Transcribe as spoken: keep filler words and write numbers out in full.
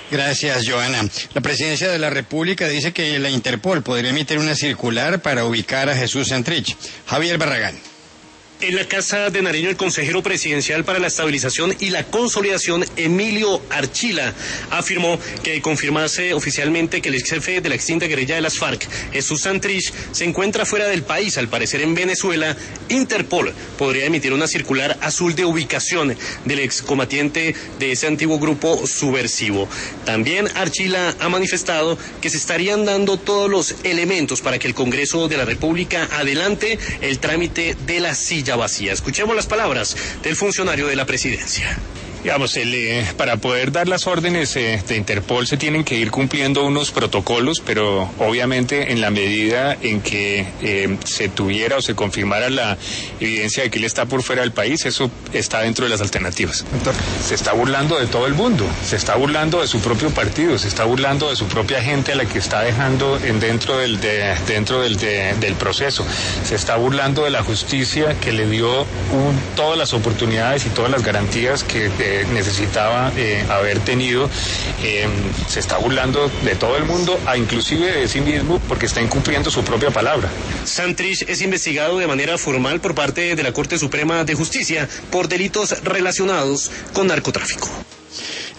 Gracias, Joana. La Presidencia de la República dice que la Interpol podría emitir una circular para ubicar a Jesús Santrich. Javier Barragán. En la Casa de Nariño, el consejero presidencial para la estabilización y la consolidación, Emilio Archila, afirmó que confirmase oficialmente que el ex jefe de la extinta guerrilla de las FARC, Jesús Santrich, se encuentra fuera del país, al parecer en Venezuela. Interpol podría emitir una circular azul de ubicación del excombatiente de ese antiguo grupo subversivo. También Archila ha manifestado que se estarían dando todos los elementos para que el Congreso de la República adelante el trámite de la silla vacía. Escuchemos las palabras del funcionario de la presidencia. Digamos, el, eh, para poder dar las órdenes eh, de Interpol se tienen que ir cumpliendo unos protocolos, pero obviamente en la medida en que eh, se tuviera o se confirmara la evidencia de que él está por fuera del país, eso está dentro de las alternativas. Se está burlando de todo el mundo, se está burlando de su propio partido, se está burlando de su propia gente a la que está dejando en dentro del, de, dentro del, de, del proceso, se está burlando de la justicia que le dio un, todas las oportunidades y todas las garantías que de, necesitaba eh, haber tenido. Eh, se está burlando de todo el mundo, a inclusive de sí mismo, porque está incumpliendo su propia palabra. Santrich es investigado de manera formal por parte de la Corte Suprema de Justicia por delitos relacionados con narcotráfico.